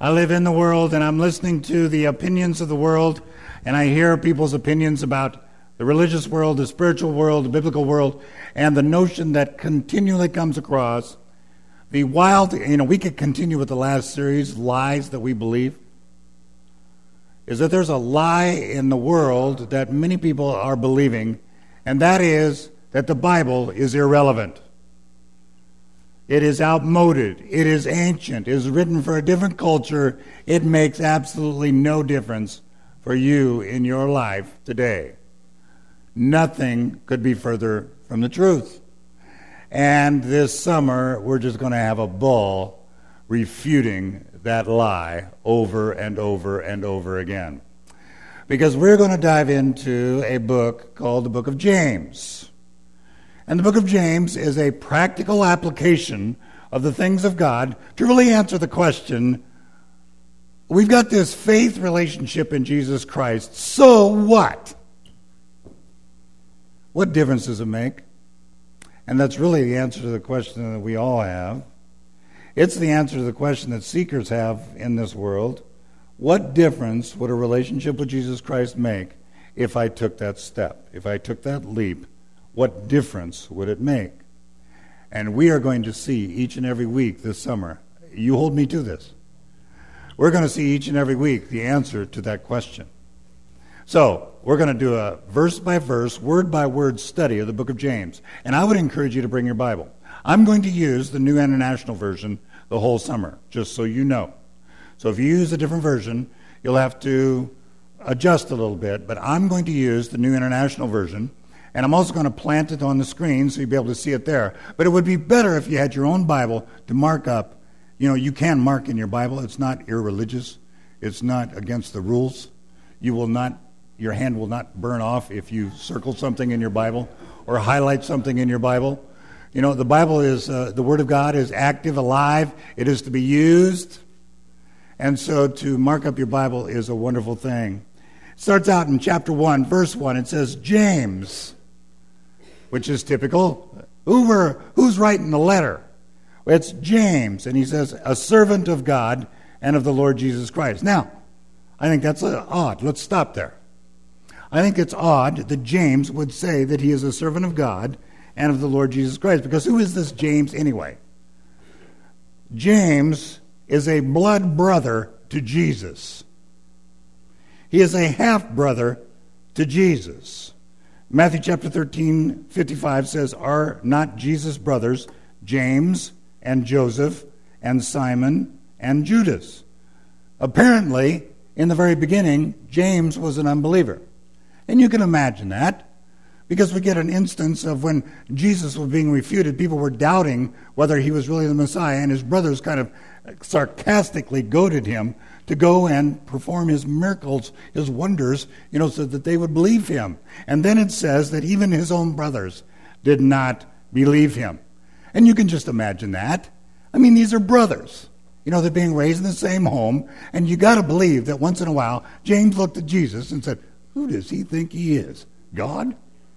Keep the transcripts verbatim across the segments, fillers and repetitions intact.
I live in the world, and I'm listening to the opinions of the world, and I hear people's opinions about the religious world, the spiritual world, the biblical world, and the notion that continually comes across, the wild, you know, we could continue with the last series, lies that we believe, is that there's a lie in the world that many people are believing, and that is that the Bible is irrelevant. It is outmoded. It is ancient. It is written for a different culture. It makes absolutely no difference for you in your life today. Nothing could be further from the truth. And this summer, we're just going to have a ball refuting that lie over and over and over again. Because we're going to dive into a book called the Book of James. And the Book of James is a practical application of the things of God to really answer the question, we've got this faith relationship in Jesus Christ, so what? What difference does it make? And that's really the answer to the question that we all have. It's the answer to the question that seekers have in this world. What difference would a relationship with Jesus Christ make if I took that step, if I took that leap? What difference would it make? And we are going to see each and every week this summer, you hold me to this, we're going to see each and every week the answer to that question. So, we're going to do a verse-by-verse, word-by-word study of the book of James. And I would encourage you to bring your Bible. I'm going to use the New International Version the whole summer, just so you know. So if you use a different version, you'll have to adjust a little bit. But I'm going to use the New International Version. And I'm also going to plant it on the screen so you'll be able to see it there. But it would be better if you had your own Bible to mark up. You know, you can mark in your Bible. It's not irreligious. It's not against the rules. You will not, your hand will not burn off if you circle something in your Bible or highlight something in your Bible. You know, the Bible is, uh, the Word of God is active, alive. It is to be used. And so to mark up your Bible is a wonderful thing. It starts out in chapter one, verse one. It says, James, which is typical. Who were, who's writing the letter? Well, it's James, and he says, a servant of God and of the Lord Jesus Christ. Now, I think that's odd. Let's stop there. I think it's odd that James would say that he is a servant of God and of the Lord Jesus Christ, because who is this James anyway? James is a blood brother to Jesus. He is a half-brother to Jesus. Matthew chapter thirteen, fifty-five says, are not Jesus' brothers James and Joseph and Simon and Judas? Apparently, in the very beginning, James was an unbeliever. And you can imagine that, because we get an instance of when Jesus was being refuted, people were doubting whether he was really the Messiah, and his brothers kind of sarcastically goaded him to go and perform his miracles, his wonders, you know, so that they would believe him. And then it says that even his own brothers did not believe him. And you can just imagine that. I mean, these are brothers. You know, they're being raised in the same home, and you got to believe that once in a while, James looked at Jesus and said, who does he think he is? God?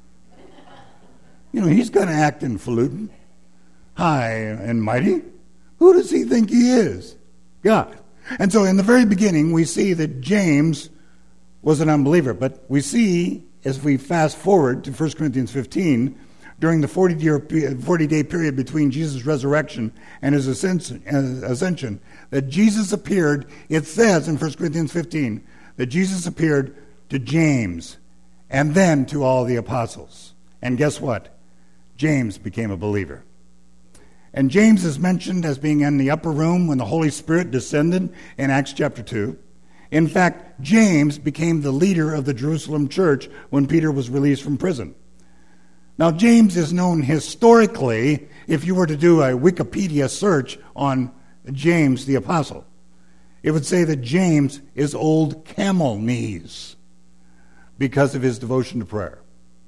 You know, he's kind of acting falutin', high and mighty. Who does he think he is? God. And so in the very beginning, we see that James was an unbeliever. But we see, as we fast forward to First Corinthians fifteen, during the forty-day period between Jesus' resurrection and his ascension, that Jesus appeared, it says in First Corinthians fifteen, that Jesus appeared to James and then to all the apostles. And guess what? James became a believer. And James is mentioned as being in the upper room when the Holy Spirit descended in Acts chapter two. In fact, James became the leader of the Jerusalem church when Peter was released from prison. Now, James is known historically, if you were to do a Wikipedia search on James the Apostle, it would say that James is old camel knees because of his devotion to prayer.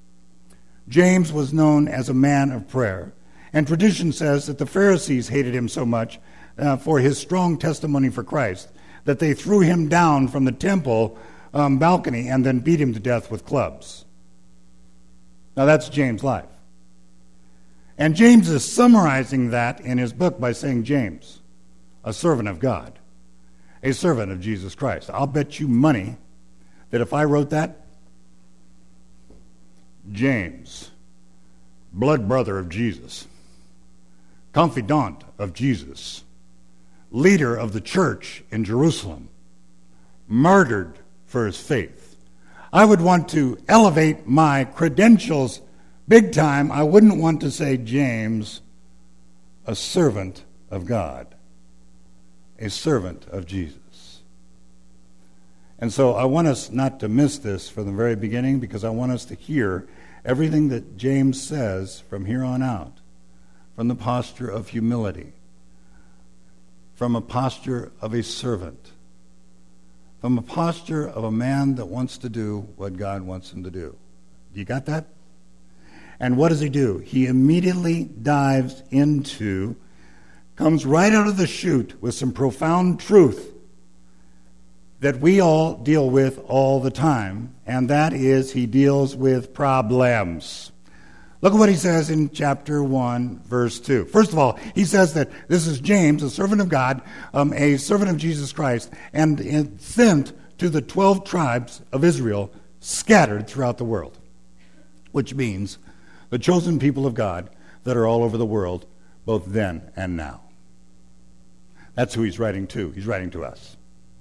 James was known as a man of prayer. And tradition says that the Pharisees hated him so much uh, for his strong testimony for Christ that they threw him down from the temple um, balcony and then beat him to death with clubs. Now that's James' life. And James is summarizing that in his book by saying, James, a servant of God. a servant of Jesus Christ. I'll bet you money that if I wrote that, James, blood brother of Jesus, confidant of Jesus, leader of the church in Jerusalem, martyred for his faith, I would want to elevate my credentials big time. I wouldn't want to say James, a servant of God, a servant of Jesus. And so I want us not to miss this from the very beginning, because I want us to hear everything that James says from here on out, from the posture of humility, from a posture of a servant, from a posture of a man that wants to do what God wants him to do. You got that? And what does he do? He immediately dives into, comes right out of the chute with some profound truth that we all deal with all the time, and that is he deals with problems. Look at what he says in chapter one, verse two. First of all, he says that this is James, a servant of God, um, a servant of Jesus Christ, and, and sent to the twelve tribes of Israel scattered throughout the world, which means the chosen people of God that are all over the world, both then and now. That's who he's writing to. He's writing to us.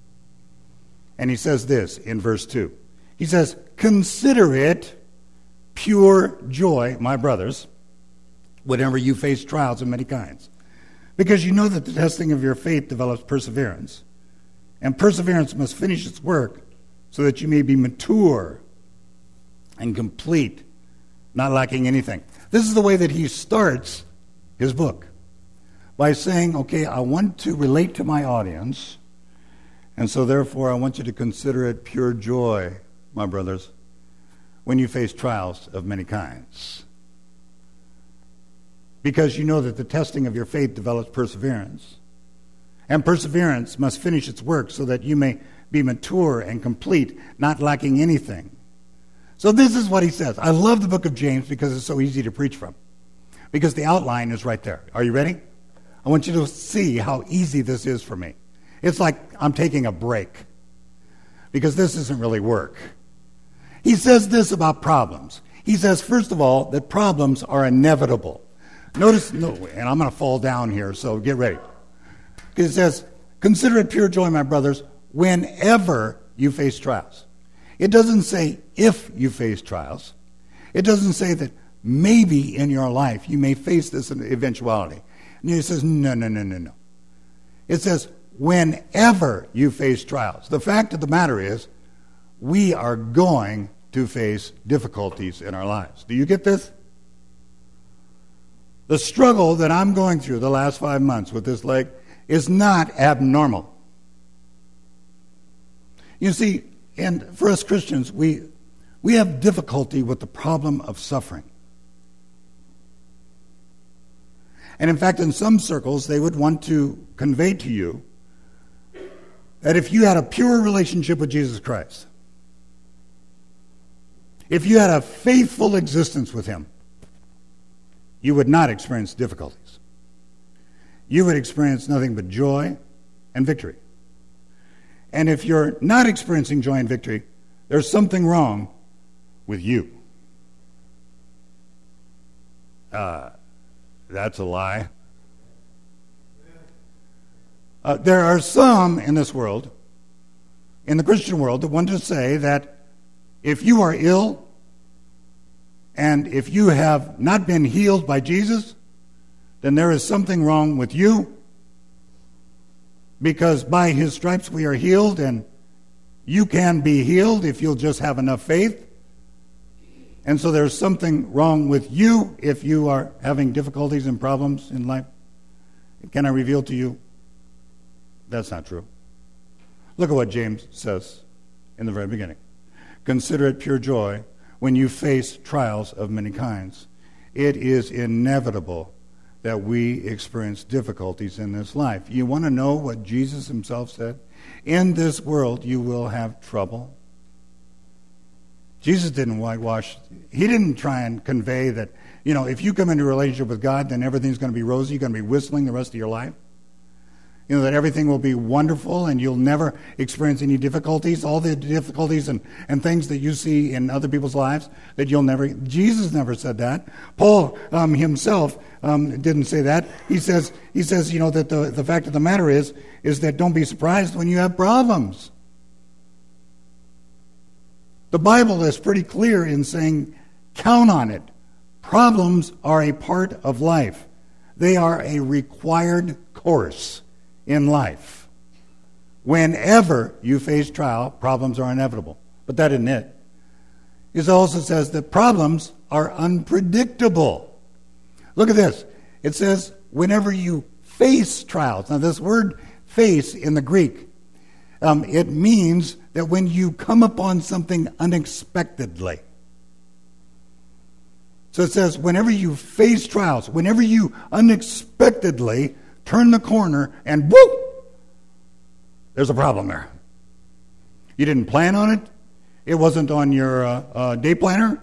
And he says this in verse two. He says, "Consider it pure joy, my brothers, whenever you face trials of many kinds, because you know that the testing of your faith develops perseverance, and perseverance must finish its work so that you may be mature and complete, not lacking anything." This is the way that he starts his book, by saying, okay, I want to relate to my audience, and so therefore I want you to consider it pure joy, my brothers, when you face trials of many kinds. Because you know that the testing of your faith develops perseverance, and perseverance must finish its work so that you may be mature and complete, not lacking anything. So this is what he says. I love the book of James because it's so easy to preach from, because the outline is right there. Are you ready? I want you to see how easy this is for me. It's like I'm taking a break, because this isn't really work. He says this about problems. He says, first of all, that problems are inevitable. Notice, no, and I'm going to fall down here, so get ready. It says, "Consider it pure joy, my brothers, whenever you face trials." It doesn't say if you face trials. It doesn't say that maybe in your life you may face this eventuality. And it says, no, no, no, no, no. It says, whenever you face trials. The fact of the matter is, we are going to face difficulties in our lives. Do you get this? The struggle that I'm going through the last five months with this leg is not abnormal. You see, and for us Christians, we we have difficulty with the problem of suffering. And in fact, in some circles, they would want to convey to you that if you had a pure relationship with Jesus Christ, if you had a faithful existence with him, you would not experience difficulties. You would experience nothing but joy and victory. And if you're not experiencing joy and victory, there's something wrong with you. Uh, that's a lie. Uh, there are some in this world, in the Christian world, that want to say that if you are ill and if you have not been healed by Jesus, then there is something wrong with you, because by his stripes we are healed, and you can be healed if you'll just have enough faith. And so there's something wrong with you if you are having difficulties and problems in life. Can I reveal to you that's not true? Look at what James says in the very beginning. "Consider it pure joy when you face trials of many kinds." It is inevitable that we experience difficulties in this life. You want to know what Jesus himself said? In this world you will have trouble. Jesus didn't whitewash. He didn't try and convey that, you know, if you come into a relationship with God, then everything's going to be rosy. You're going to be whistling the rest of your life. You know, that everything will be wonderful and you'll never experience any difficulties, all the difficulties and, and things that you see in other people's lives, that you'll never, Jesus never said that. Paul um, himself um, didn't say that. He says, he says, you know, that the, the fact of the matter is, is that don't be surprised when you have problems. The Bible is pretty clear in saying, count on it. Problems are a part of life. They are a required course in life. Whenever you face trial, problems are inevitable. But that isn't it. It also says that problems are unpredictable. Look at this. It says, whenever you face trials. Now, this word face in the Greek, um, it means that when you come upon something unexpectedly. So it says, whenever you face trials, whenever you unexpectedly turn the corner and whoop, there's a problem there. You didn't plan on it. It wasn't on your uh, uh, day planner.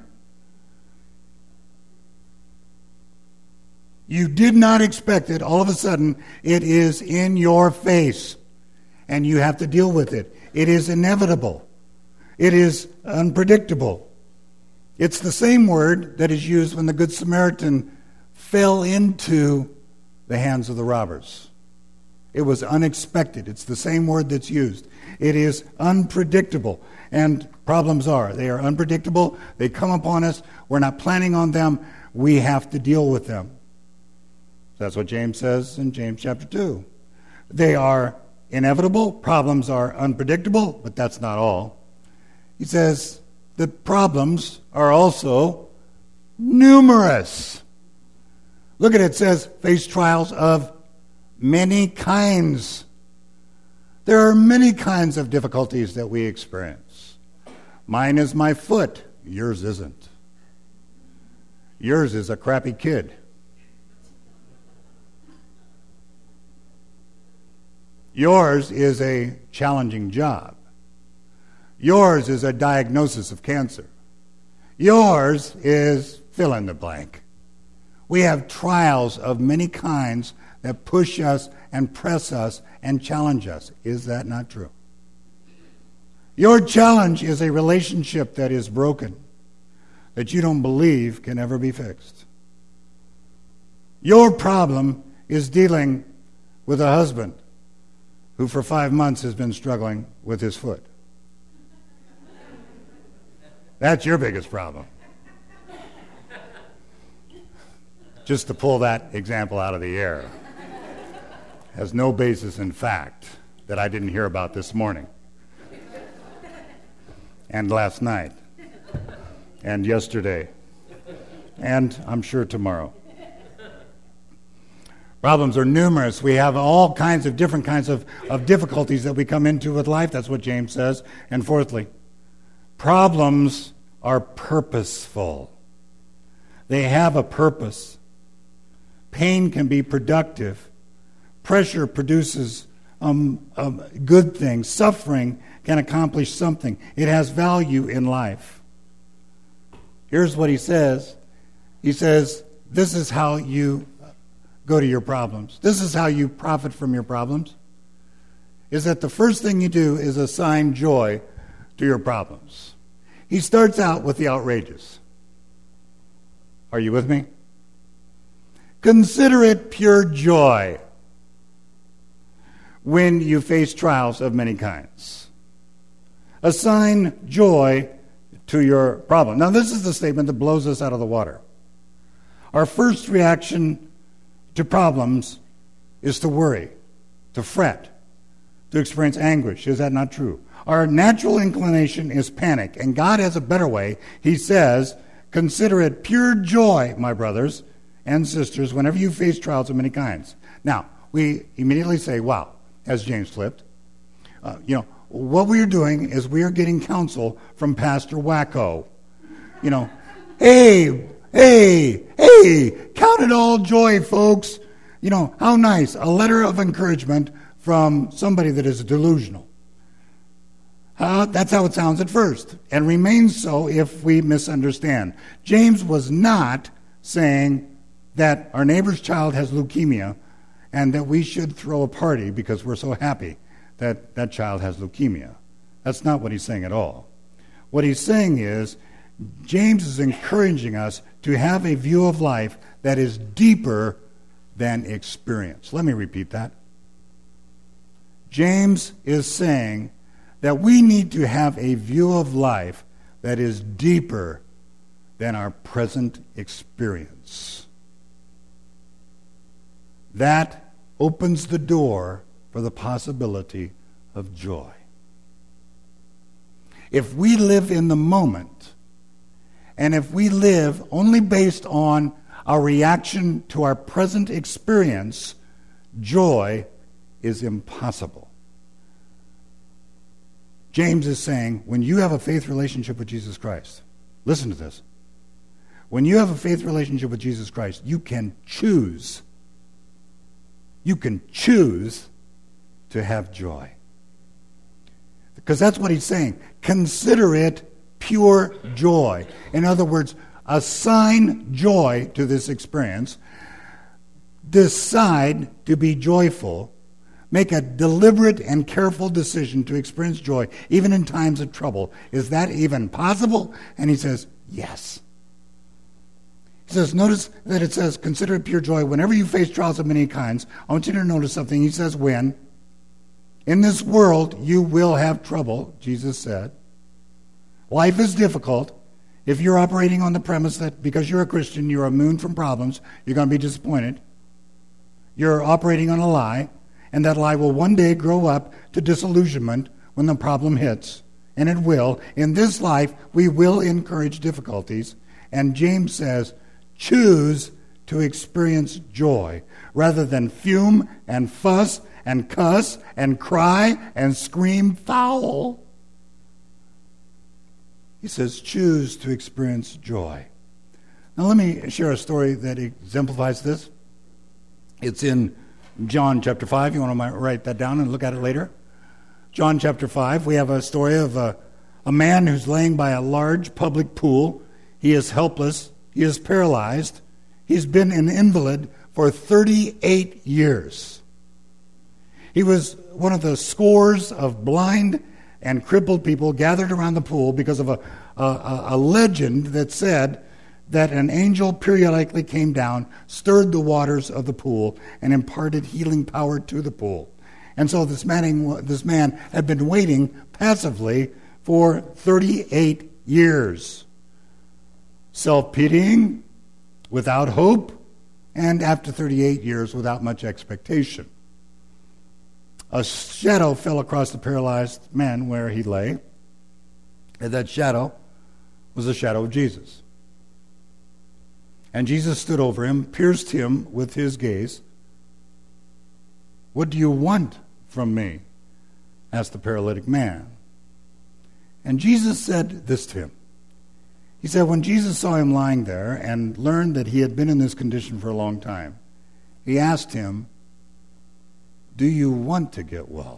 You did not expect it. All of a sudden, it is in your face, and you have to deal with it. It is inevitable. It is unpredictable. It's the same word that is used when the Good Samaritan fell into the hands of the robbers. It was unexpected. It's the same word that's used. It is unpredictable. And problems are. They are unpredictable. They come upon us. We're not planning on them. We have to deal with them. That's what James says in James chapter two. They are inevitable. Problems are unpredictable, but that's not all. He says that problems are also numerous. Look at it. It says, face trials of many kinds. There are many kinds of difficulties that we experience. Mine is my foot. Yours isn't. Yours is a crappy kid. Yours is a challenging job. Yours is a diagnosis of cancer. Yours is fill in the blank. We have trials of many kinds that push us and press us and challenge us. Is that not true? Your challenge is a relationship that is broken, that you don't believe can ever be fixed. Your problem is dealing with a husband who for five months has been struggling with his foot. That's your biggest problem. Just to pull that example out of the air. Has no basis in fact that I didn't hear about this morning. And last night. And yesterday. And I'm sure tomorrow. Problems are numerous. We have all kinds of different kinds of, of difficulties that we come into with life. That's what James says. And fourthly, problems are purposeful. They have a purpose. Pain can be productive. Pressure produces um, um, good things. Suffering can accomplish something. It has value in life. Here's what he says. He says, this is how you go to your problems. This is how you profit from your problems. Is that the first thing you do is assign joy to your problems. He starts out with the outrageous. Are you with me? Consider it pure joy when you face trials of many kinds. Assign joy to your problem. Now, this is the statement that blows us out of the water. Our first reaction to problems is to worry, to fret, to experience anguish. Is that not true? Our natural inclination is panic, and God has a better way. He says, consider it pure joy, my brothers and sisters, whenever you face trials of many kinds. Now, we immediately say, wow, as James flipped, uh, you know, what we are doing is we are getting counsel from Pastor Wacko. You know, hey, hey, hey, count it all joy, folks. You know, how nice. A letter of encouragement from somebody that is delusional. Uh, that's how it sounds at first, and remains so if we misunderstand. James was not saying that our neighbor's child has leukemia and that we should throw a party because we're so happy that that child has leukemia. That's not what he's saying at all. What he's saying is, James is encouraging us to have a view of life that is deeper than experience. Let me repeat that. James is saying that we need to have a view of life that is deeper than our present experience. That opens the door for the possibility of joy. If we live in the moment, and if we live only based on our reaction to our present experience, joy is impossible. James is saying, when you have a faith relationship with Jesus Christ, listen to this. When you have a faith relationship with Jesus Christ, you can choose. You can choose to have joy. Because that's what he's saying. Consider it pure joy. In other words, assign joy to this experience. Decide to be joyful. Make a deliberate and careful decision to experience joy, even in times of trouble. Is that even possible? And he says, yes. He says, notice that it says, consider it pure joy whenever you face trials of many kinds. I want you to notice something. He says, when? In this world, you will have trouble, Jesus said. Life is difficult. If you're operating on the premise that because you're a Christian, you're immune from problems, you're going to be disappointed. You're operating on a lie, and that lie will one day grow up to disillusionment when the problem hits. And it will. In this life, we will encourage difficulties. And James says, choose to experience joy rather than fume and fuss and cuss and cry and scream foul. He says, choose to experience joy. Now let me share a story that exemplifies this. It's in John chapter five. You want to write that down and look at it later? John chapter five, we have a story of a, a man who's laying by a large public pool. He is helpless. He is paralyzed. He's been an invalid for thirty-eight years. He was one of the scores of blind and crippled people gathered around the pool because of a, a, a legend that said that an angel periodically came down, stirred the waters of the pool, and imparted healing power to the pool. And so this man, this man had been waiting passively for thirty-eight years. Self-pitying, without hope, and after thirty-eight years without much expectation. A shadow fell across the paralyzed man where he lay, and that shadow was the shadow of Jesus. And Jesus stood over him, pierced him with his gaze. "What do you want from me?" asked the paralytic man. And Jesus said this to him. He said, when Jesus saw him lying there and learned that he had been in this condition for a long time, he asked him, "Do you want to get well?"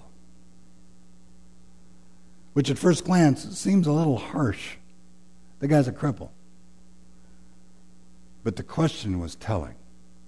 Which at first glance seems a little harsh. The guy's a cripple. But the question was telling.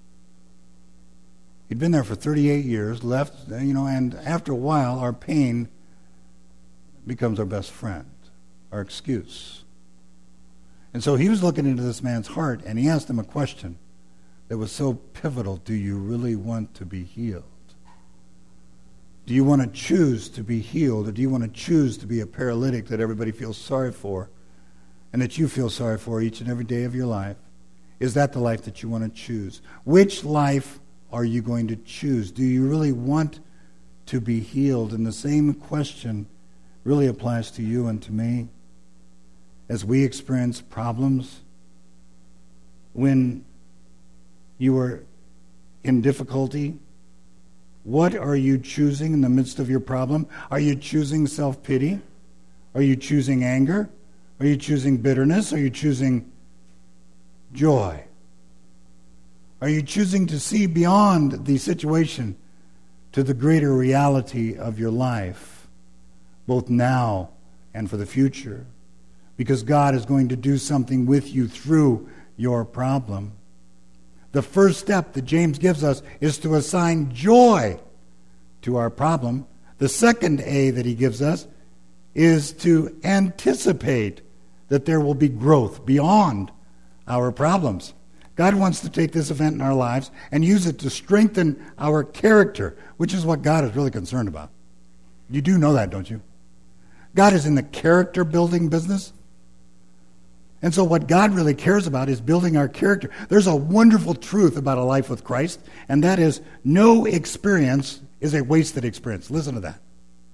He'd been there for thirty-eight years, left, you know, and after a while, our pain becomes our best friend, our excuse. And so he was looking into this man's heart, and he asked him a question that was so pivotal. Do you really want to be healed? Do you want to choose to be healed, or do you want to choose to be a paralytic that everybody feels sorry for and that you feel sorry for each and every day of your life? Is that the life that you want to choose? Which life are you going to choose? Do you really want to be healed? And the same question really applies to you and to me. As we experience problems, when you are in difficulty, what are you choosing in the midst of your problem? Are you choosing self-pity? Are you choosing anger? Are you choosing bitterness? Are you choosing joy? Are you choosing to see beyond the situation to the greater reality of your life, both now and for the future? Because God is going to do something with you through your problem. The first step that James gives us is to assign joy to our problem. The second A that he gives us is to anticipate that there will be growth beyond our problems. God wants to take this event in our lives and use it to strengthen our character, which is what God is really concerned about. You do know that, don't you? God is in the character building business. And so what God really cares about is building our character. There's a wonderful truth about a life with Christ, and that is no experience is a wasted experience. Listen to that.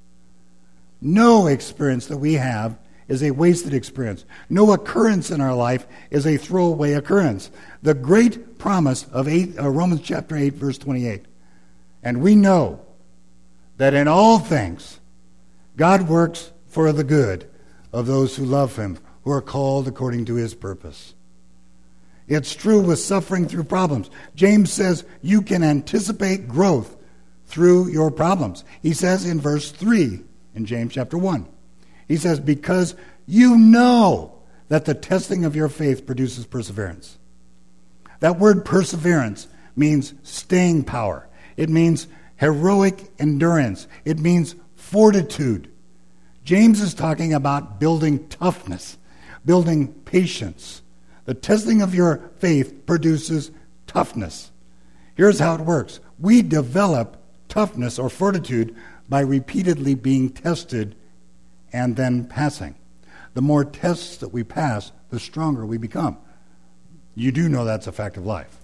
No experience that we have is a wasted experience. No occurrence in our life is a throwaway occurrence. The great promise of eight, uh, Romans chapter eight, verse twenty-eight. And we know that in all things God works for the good of those who love him, who are called according to his purpose. It's true with suffering through problems. James says you can anticipate growth through your problems. He says in verse three in James chapter one, he says, because you know that the testing of your faith produces perseverance. That word perseverance means staying power. It means heroic endurance. It means fortitude. James is talking about building toughness, building patience. The testing of your faith produces toughness. Here's how it works. We develop toughness or fortitude by repeatedly being tested and then passing. The more tests that we pass, the stronger we become. You do know that's a fact of life.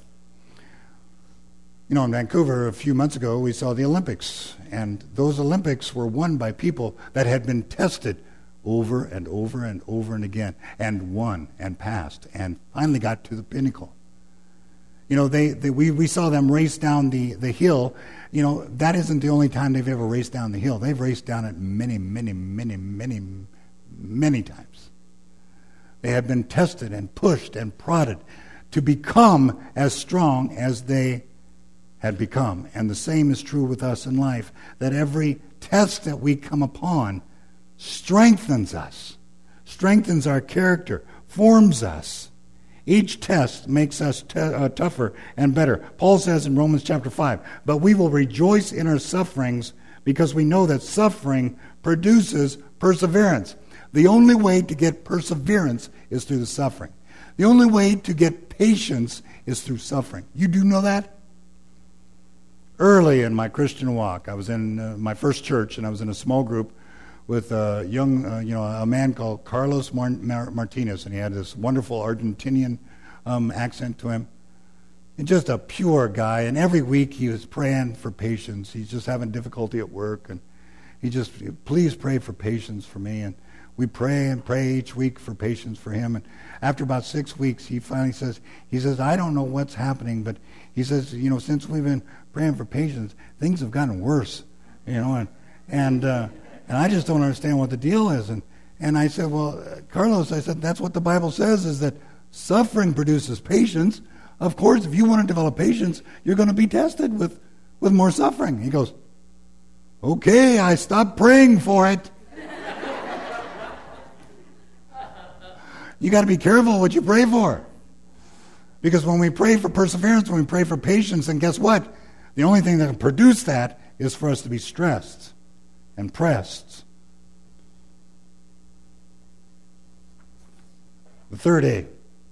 You know, in Vancouver a few months ago, we saw the Olympics, and those Olympics were won by people that had been tested over and over and over and again, and won and passed, and finally got to the pinnacle. You know, they, they we, we saw them race down the, the hill. You know, that isn't the only time they've ever raced down the hill. They've raced down it many, many, many, many, many times. They have been tested and pushed and prodded to become as strong as they had become. And the same is true with us in life, that every test that we come upon strengthens us, strengthens our character, forms us. Each test makes us t- uh, tougher and better. Paul says in Romans chapter five, but we will rejoice in our sufferings because we know that suffering produces perseverance. The only way to get perseverance is through the suffering. The only way to get patience is through suffering. You do know that? Early in my Christian walk, I was in uh, my first church, and I was in a small group with a young, uh, you know, a man called Carlos Mar- Mar- Martinez, and he had this wonderful Argentinian um, accent to him. And just a pure guy, and every week he was praying for patience. He's just having difficulty at work, and he just, please pray for patience for me. And we pray and pray each week for patience for him. And after about six weeks, he finally says, he says, I don't know what's happening, but he says, you know, since we've been praying for patience, things have gotten worse, you know, and, and, uh, And I just don't understand what the deal is. And and I said, well, Carlos, I said, that's what the Bible says, is that suffering produces patience. Of course, if you want to develop patience, you're going to be tested with, with more suffering. He goes, okay, I stopped praying for it. You got to be careful what you pray for. Because when we pray for perseverance, when we pray for patience, then guess what? The only thing that can produce that is for us to be stressed and pressed. The third A.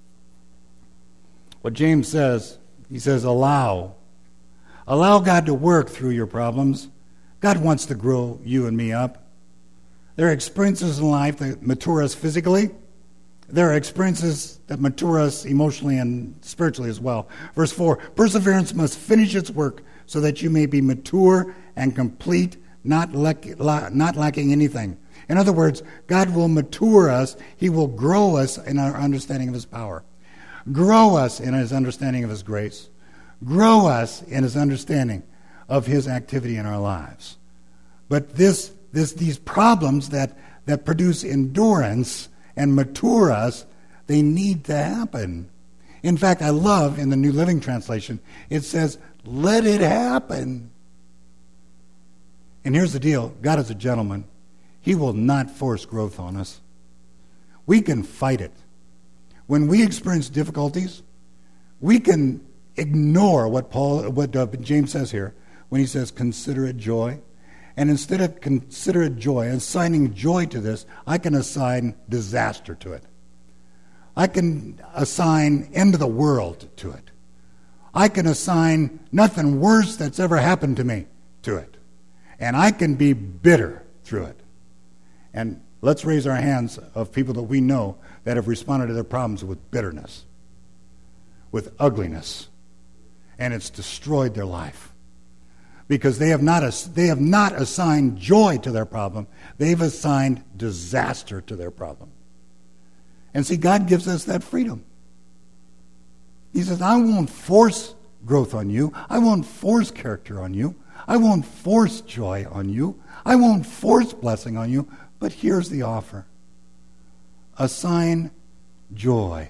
What James says, he says, allow. Allow God to work through your problems. God wants to grow you and me up. There are experiences in life that mature us physically. There are experiences that mature us emotionally and spiritually as well. Verse four, perseverance must finish its work so that you may be mature and complete, not, lack, not lacking anything. In other words, God will mature us. He will grow us in our understanding of his power. Grow us in his understanding of his grace. Grow us in his understanding of his activity in our lives. But this, this, these problems that, that produce endurance and mature us, they need to happen. In fact, I love in the New Living Translation, it says, let it happen. And here's the deal. God is a gentleman. He will not force growth on us. We can fight it. When we experience difficulties, we can ignore what Paul, what uh, James says here when he says, consider it joy. And instead of consider it joy, assigning joy to this, I can assign disaster to it. I can assign end of the world to it. I can assign nothing worse that's ever happened to me to it. And I can be bitter through it. And let's raise our hands of people that we know that have responded to their problems with bitterness, with ugliness, and it's destroyed their life. Because they have not they have not assigned joy to their problem. They've assigned disaster to their problem. And see, God gives us that freedom. He says, I won't force growth on you. I won't force character on you. I won't force joy on you. I won't force blessing on you. But here's the offer. Assign joy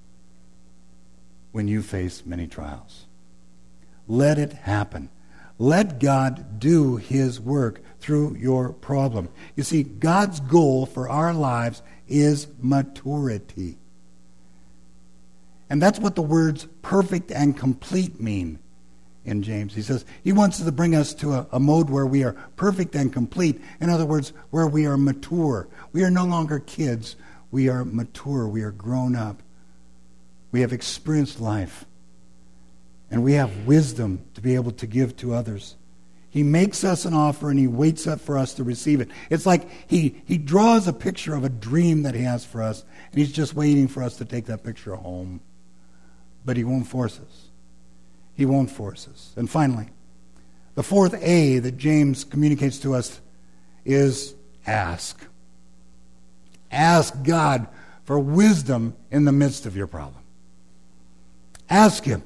when you face many trials. Let it happen. Let God do His work through your problem. You see, God's goal for our lives is maturity. And that's what the words perfect and complete mean in James. He says he wants to bring us to a, a mode where we are perfect and complete. In other words, where we are mature. We are no longer kids. We are mature. We are grown up. We have experienced life. And we have wisdom to be able to give to others. He makes us an offer and He waits up for us to receive it. It's like he, he draws a picture of a dream that He has for us, and He's just waiting for us to take that picture home. But He won't force us. He won't force us. And finally, the fourth A that James communicates to us is ask. Ask God for wisdom in the midst of your problem. Ask Him.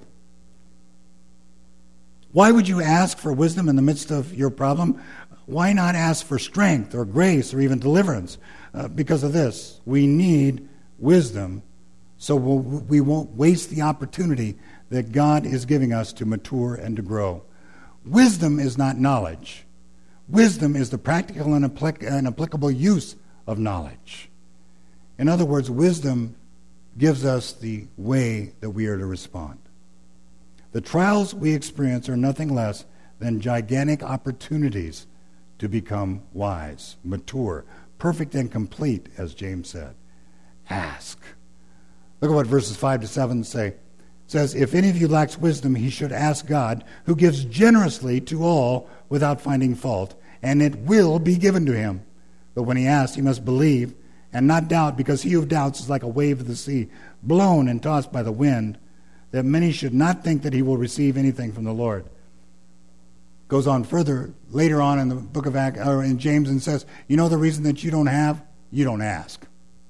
Why would you ask for wisdom in the midst of your problem? Why not ask for strength or grace or even deliverance? Uh, because of this, we need wisdom so we'll, we won't waste the opportunity that God is giving us to mature and to grow. Wisdom is not knowledge. Wisdom is the practical and, applic- and applicable use of knowledge. In other words, wisdom gives us the way that we are to respond. The trials we experience are nothing less than gigantic opportunities to become wise, mature, perfect and complete, as James said. Ask. Look at what verses five to seven say. It says, if any of you lacks wisdom, he should ask God, who gives generously to all without finding fault, and it will be given to him. But when he asks, he must believe and not doubt, because he who doubts is like a wave of the sea, blown and tossed by the wind, that many should not think that he will receive anything from the Lord. Goes on further later on in the book of Acts, or in James, and says, you know the reason that you don't have? You don't ask.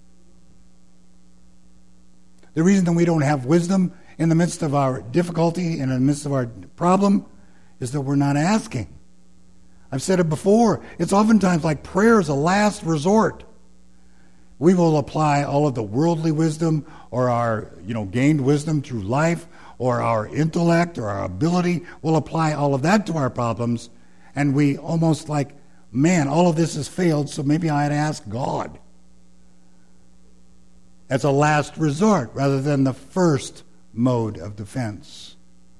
The reason that we don't have wisdom in the midst of our difficulty, in the midst of our problem, is that we're not asking. I've said it before. It's oftentimes like prayer is a last resort. We will apply all of the worldly wisdom or our, you know, gained wisdom through life or our intellect or our ability. We'll apply all of that to our problems, and we almost like, man, all of this has failed, so maybe I'd ask God. That's a last resort rather than the first mode of defense.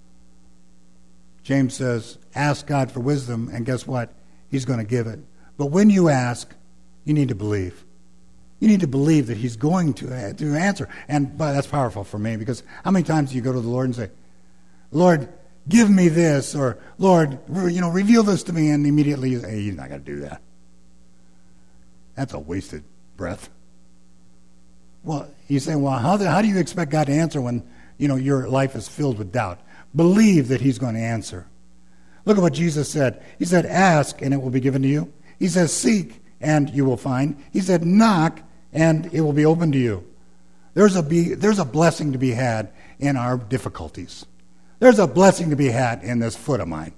James says, ask God for wisdom, and guess what? He's going to give it. But when you ask, you need to believe. You need to believe that he's going to, uh, to answer. And but that's powerful for me, because how many times do you go to the Lord and say, Lord, give me this, or Lord, you know, reveal this to me, and immediately you say, hey, he's not going to do that. That's a wasted breath. Well, you say, well, how, the, how do you expect God to answer when, you know, your life is filled with doubt? Believe that he's going to answer. Look at what Jesus said. He said, ask, and it will be given to you. He says, seek, and you will find. He said, knock, and it will be open to you. There's a, be, there's a blessing to be had in our difficulties. There's a blessing to be had in this foot of mine.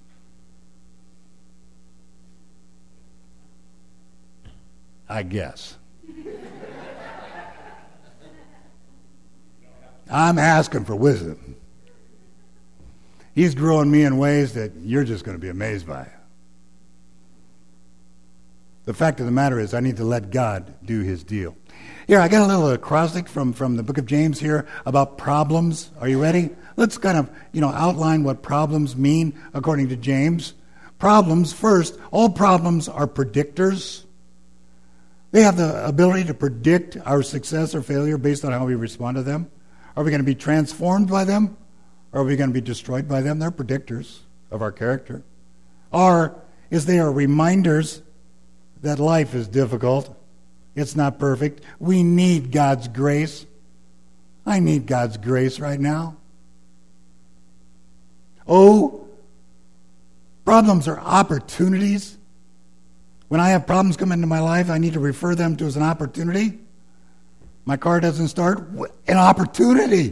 I guess. I'm asking for wisdom. He's growing me in ways that you're just going to be amazed by. The fact of the matter is, I need to let God do his deal. Here, I got a little acrostic from, from the book of James here about problems. Are you ready? Let's kind of, you know, outline what problems mean according to James. Problems, first, all problems are predictors. They have the ability to predict our success or failure based on how we respond to them. Are we going to be transformed by them? Or are we going to be destroyed by them? They're predictors of our character. Or is they are reminders that life is difficult. It's not perfect. We need God's grace. I need God's grace right now. Oh, problems are opportunities. When I have problems come into my life, I need to refer them to as an opportunity. My car doesn't start. An opportunity.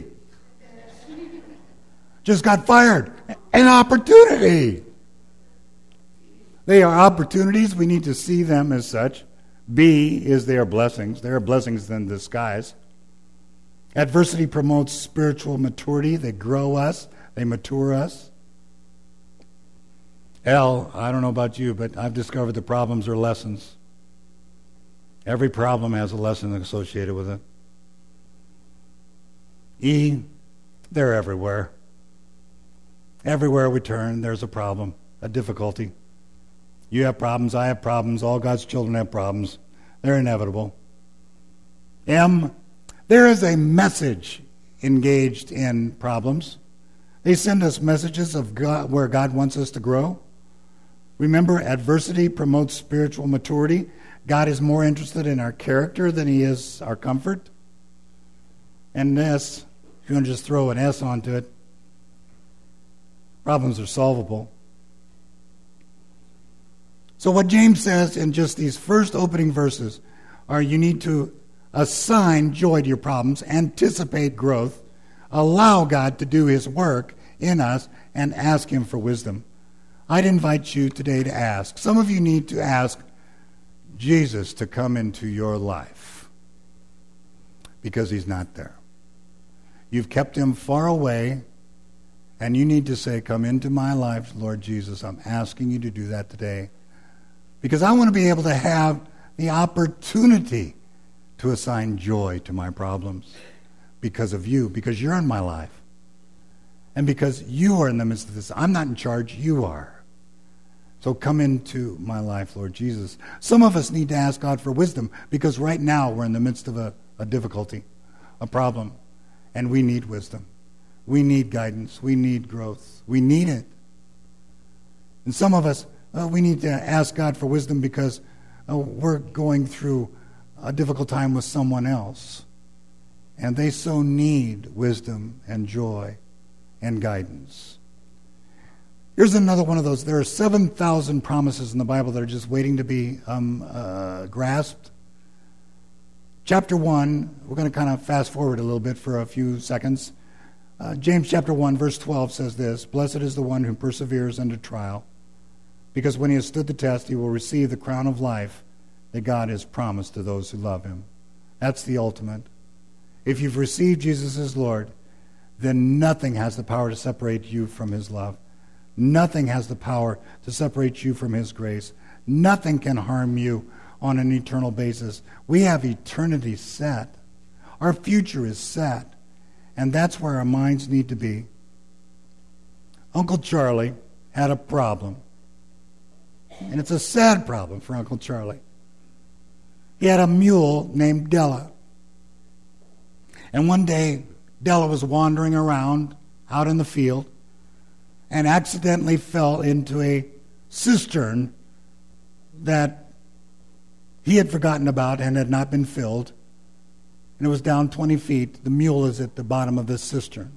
Just got fired. An opportunity. They are opportunities. We need to see them as such. B is they are blessings. They are blessings in disguise. Adversity promotes spiritual maturity. They grow us. They mature us. L, I don't know about you, but I've discovered the problems are lessons. Every problem has a lesson associated with it. E, they're everywhere. Everywhere we turn, there's a problem, a difficulty. You have problems, I have problems, all God's children have problems. They're inevitable. M, there is a message engaged in problems. They send us messages of God, where God wants us to grow. Remember, adversity promotes spiritual maturity. God is more interested in our character than he is our comfort. And S, if you want to just throw an S onto it, problems are solvable. So what James says in just these first opening verses are you need to assign joy to your problems, anticipate growth, allow God to do his work in us, and ask him for wisdom. I'd invite you today to ask. Some of you need to ask Jesus to come into your life because he's not there. You've kept him far away, and you need to say, come into my life, Lord Jesus. I'm asking you to do that today. Because I want to be able to have the opportunity to assign joy to my problems because of you, because you're in my life. And because you are in the midst of this. I'm not in charge, you are. So come into my life, Lord Jesus. Some of us need to ask God for wisdom because right now we're in the midst of a, a difficulty, a problem, and we need wisdom. We need guidance. We need growth. We need it. And some of us, Uh, we need to ask God for wisdom because uh, we're going through a difficult time with someone else. And they so need wisdom and joy and guidance. Here's another one of those. There are seven thousand promises in the Bible that are just waiting to be um, uh, grasped. Chapter one, we're going to kind of fast forward a little bit for a few seconds. Uh, James chapter one, verse twelve says this, "Blessed is the one who perseveres under trial, because when he has stood the test, he will receive the crown of life that God has promised to those who love him." That's the ultimate. If you've received Jesus as Lord, then nothing has the power to separate you from his love. Nothing has the power to separate you from his grace. Nothing can harm you on an eternal basis. We have eternity set. Our future is set. And that's where our minds need to be. Uncle Charlie had a problem. And it's a sad problem for Uncle Charlie. He had a mule named Della. And one day, Della was wandering around out in the field and accidentally fell into a cistern that he had forgotten about and had not been filled. And it was down twenty feet. The mule is at the bottom of this cistern.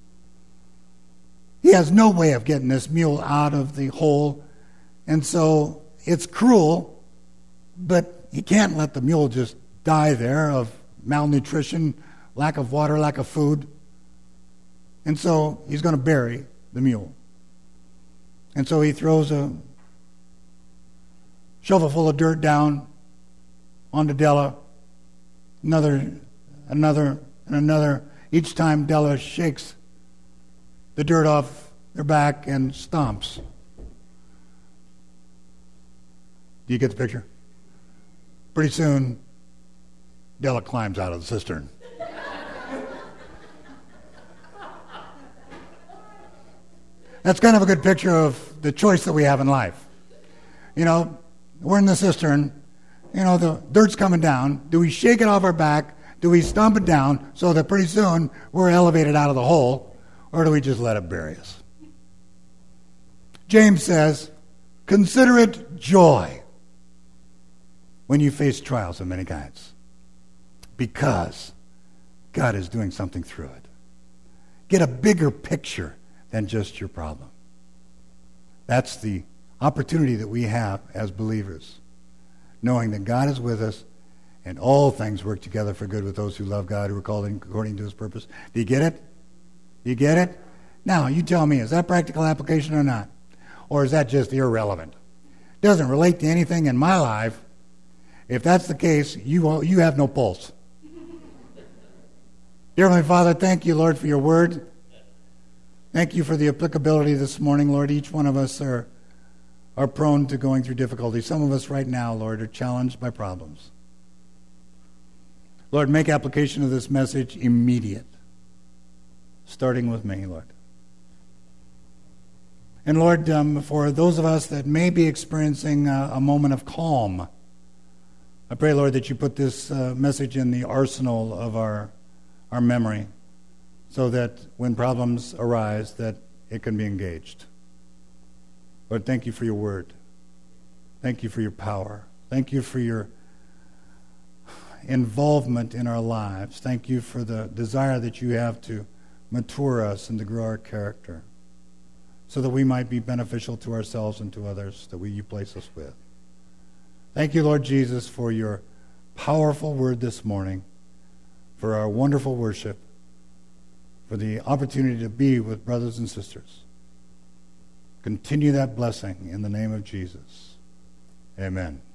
He has no way of getting this mule out of the hole. And so it's cruel, but he can't let the mule just die there of malnutrition, lack of water, lack of food. And so he's going to bury the mule. And so he throws a shovel full of dirt down onto Della. Another, another, and another. Each time Della shakes the dirt off their back and stomps. Do you get the picture? Pretty soon, Della climbs out of the cistern. That's kind of a good picture of the choice that we have in life. You know, we're in the cistern. You know, the dirt's coming down. Do we shake it off our back? Do we stomp it down so that pretty soon we're elevated out of the hole? Or do we just let it bury us? James says, consider it joy when you face trials of many kinds, because God is doing something through it. Get a bigger picture than just your problem. That's the opportunity that we have as believers, knowing that God is with us and all things work together for good with those who love God, who are called according to his purpose. Do you get it? Do you get it? Now, you tell me, is that practical application or not? Or is that just irrelevant? It doesn't relate to anything in my life. If that's the case, you, you have no pulse. Dear Heavenly Father, thank you, Lord, for your word. Thank you for the applicability this morning, Lord. Each one of us are, are prone to going through difficulty. Some of us right now, Lord, are challenged by problems. Lord, make application of this message immediate, starting with me, Lord. And Lord, um, for those of us that may be experiencing a, a moment of calm, I pray, Lord, that you put this uh, message in the arsenal of our, our memory, so that when problems arise, that it can be engaged. Lord, thank you for your word. Thank you for your power. Thank you for your involvement in our lives. Thank you for the desire that you have to mature us and to grow our character, so that we might be beneficial to ourselves and to others that we, you place us with. Thank you, Lord Jesus, for your powerful word this morning, for our wonderful worship, for the opportunity to be with brothers and sisters. Continue that blessing in the name of Jesus. Amen.